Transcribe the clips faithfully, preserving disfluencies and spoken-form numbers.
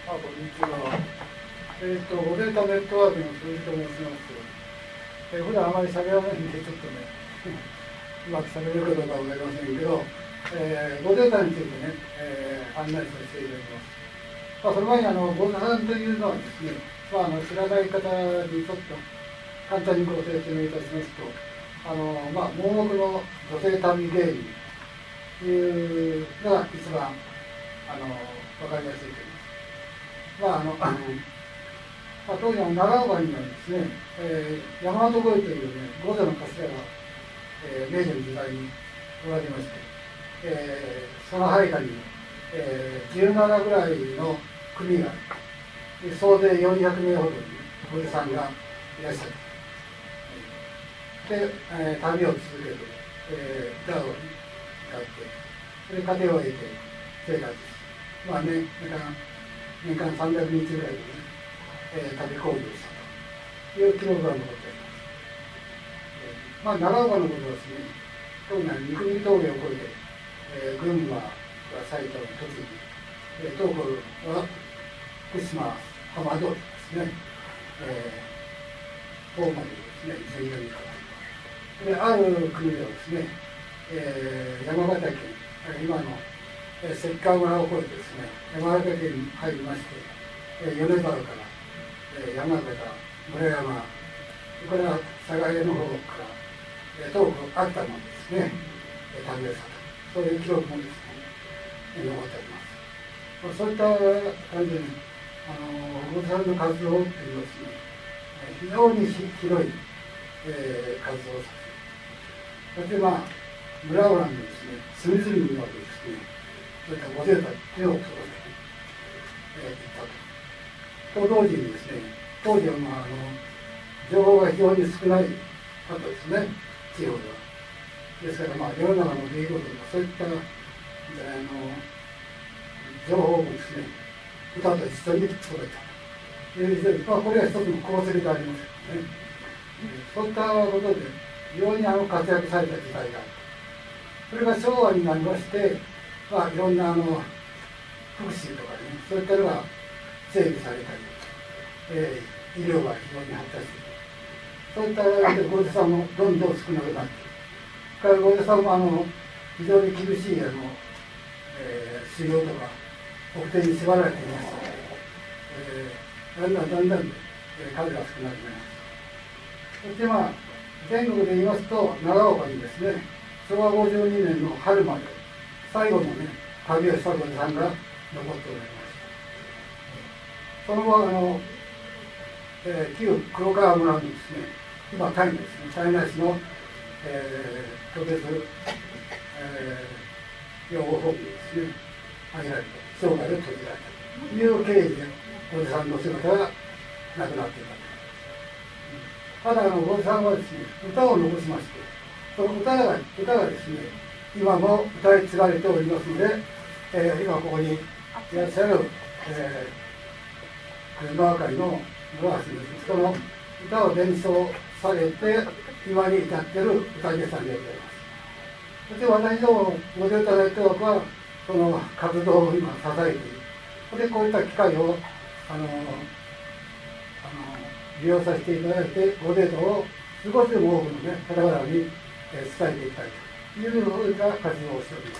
あ、こんにちは。えっ、ー、と、ゴデータネットワークの鈴木と申します。えー、普段あまり喋らないんで、ちょっとね、うまく喋れるかどうかわかりませんけど、えー、ゴデータについてね、えー、案内させていただきます。まあ、その前に、あの、ゴデータというのはですね、まあ、あの知らない方にちょっと簡単にご説明いたしますと、あの、まあ、盲目の女性旅芸人というのが一番、あの、わかりやすいと思います。まああのあのまあ、当時の長岡にはですね、えー、山本鯉というね、御所の頭が、えー、明治の時代におられまして、えー、その配下に、えー、じゅうななぐらいの組がある。総勢よんひゃくめいほどのおじさんがいらっしゃる。で、えー、旅を続けて、えー、歌を歌って、それで家庭を得て生活する。まあね、なんか年間さんびゃくにちぐらいでね、えー、旅工事をしたという記録が残っております。えー、まあ、長岡のことはですね、特に三国峠を越えて、えー、群馬、埼玉、栃木、えー、東北は福島、浜通りですね、えー、東までですね、千里川。で、ある国ではですね、えー、山形県、今の関川村を越えてですね、山形県に入りまして、米沢から山形、村山、これは佐賀江の方から東北、秋田までですね、旅をしたと、そういう記録もですね、残っております。そういった感じで、あの、お坊さんの活動というのはですね、非常に広い、えー、活動をさせて、そしてまあ、村々のですね、隅々にはですね、そういったごデータっていうのを届けていったと。と同時にですね、当時はまあ、あの情報が非常に少ないかったですね、地方では。ですから、まあ、世の中の出来事とか、そういったあの情報をですね、歌と一緒に届けたという、まあ、これは一つの功績でありますけどね。そういったことで、非常にあの活躍された時代がある。それが昭和になりまして、まあ、いろんなあの福祉とかね、そういったのが整備されたり、えー、医療が非常に発達している。そういったご助さんもどんどん少なくなっている。それからご助さんもあの非常に厳しいあの、えー、修行とか、特定に縛られていましたので、えー、だんだんだんだん、えー、数が少なくなります。そしてまあ、全国で言いますと、長岡にですね、しょうわごじゅうにねんの春まで、最後のね、旅をしたごじさんが残っておられました。その後、あの、えー、旧黒川村のですね、今、谷ですね、谷梨の、えー、特別、えー、養護法にですね、挙げられて、生涯を閉じられたという経緯で、ごじさんの姿がなくなっていた。ただ、あの、ごじさんはですね、歌を残しまして、その歌が、歌がですね、今も歌い継がれておりますので、えー、今ここにいらっしゃる、えー、野明かりの村橋です。その歌を伝承されて、今に至っている歌い手さんでございます。そして私ども、ごデータネットワークは、その活動を今支えている。それでこういった機会を、あの、あの利用させていただいて、ごデータを少しでも多くのね、方々に伝えていきたいというそういった活動をしております。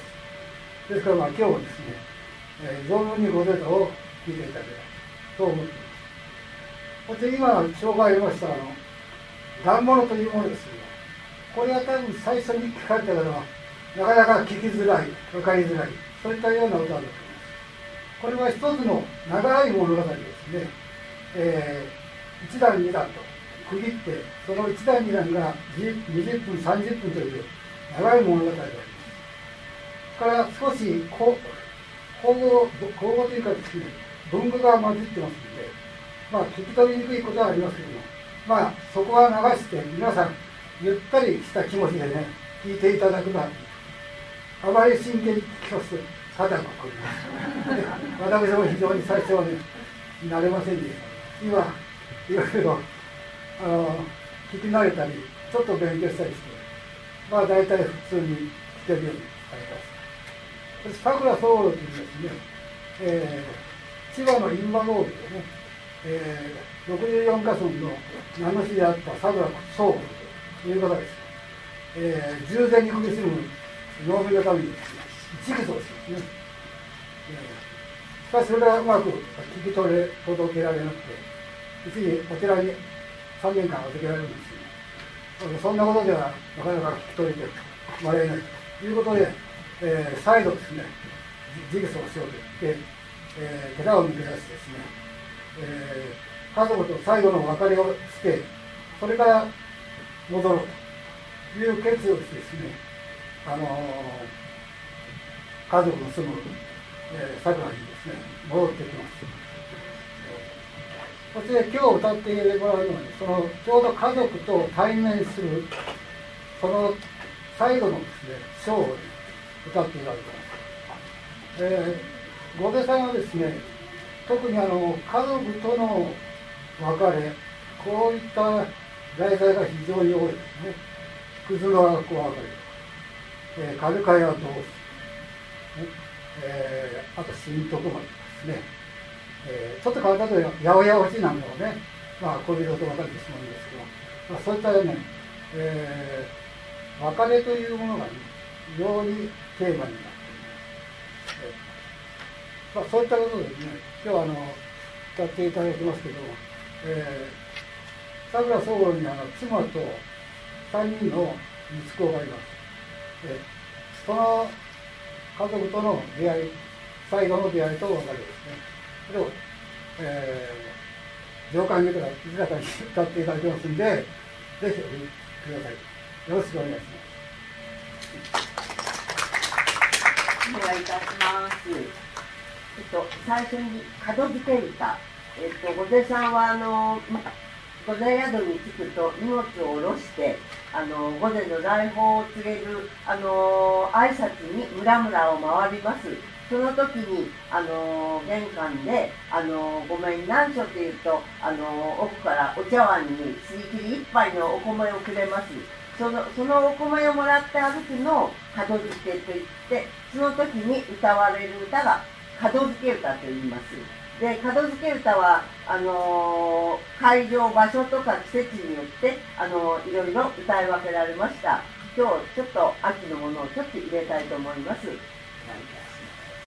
ですから、まあ、今日もですね、えー、存分にごデータを聞いていただければと思っています。そして今、紹介ありました、あの、団物というものですけど、これは多分最初に聞かれた方は、なかなか聞きづらい、分かりづらい、そういったような歌だと思います。これは一つの長い物語ですね、えー、一段二段と区切って、その一段二段がにじゅっぷん、さんじゅっぷんという長い物語であります。から少し口語、口語というかですね、文具が混じってますので、まあ聞き取りにくいことはありますけども、まあそこは流して皆さんゆったりした気持ちでね、聞いていただくのは、あまり真剣に聞かすと肩がこります。私も非常に最初はね、慣れませんでした。今、いろいろあの聞き慣れたり、ちょっと勉強したりして、まあ大体普通に聞けるようになりました。そして、神楽宗郎というですね、えー、 千葉の印旛通りでね、えー、ろくじゅうよんか村の名主であった佐倉宗吾という方です、えー、従前に苦しむ農民のためにですね、一義をしますね。しかしそれがうまく聞き取れ届けられなくて、一時こちらにさんねんかん預けられるんですよね。そんなことではなかなか聞き取れてもらえないということで、えー、再度ですね、直訴をしようと言って、えー、寺を抜け出してですね、えー、家族と最後の別れをして、それから戻ろうという決意をしてですね、あのー、家族の住むえー、桜にですね、戻ってきます。そして今日歌ってもらうのは、ね、そのちょうど家族と対面するその最後のですね、章を、ね、歌っていただきます。えー、御出さんはですね、特にあの家族との別れ、こういった題材が非常に多いですね。クズの学校別れ、えー、カルカヤ同士、ね、えー、あと新徳丸ですね、えー、ちょっと変わったと八百屋落ちなんかをね、まあ恋人と別れてしまうんですけど、まあ、そういったね、えー、別れというものが、ね、非常にテーマになっています。えーまあ、そういったことでね、今日はあの歌っていただきますけど、えー、佐倉宗吾にあの妻とさんにんの息子がいます。えー、その家族との出会い、最後の出会いと別れですね。それを、えー、上官にから静かに歌っていただきますんで、ぜひお聴きください。よろしくお願いします。 お願いいたします。えっと、最初に門付け歌。えっと、御出さんは、あの、御出宿に着くと荷物を下ろして、あの御出の来訪を告げるあの挨拶に村々を回ります。その時にあの玄関であのごめん何所って言うとあの奥からお茶碗にすり切り一杯のお米をくれます。そのそのお米をもらって歩くのを門付けといって、その時に歌われる歌が門付け歌と言います。で、門付け歌はあのー、会場場所とか季節によって、あのー、いろいろ歌い分けられました。今日ちょっと秋のものをちょっと入れたいと思います。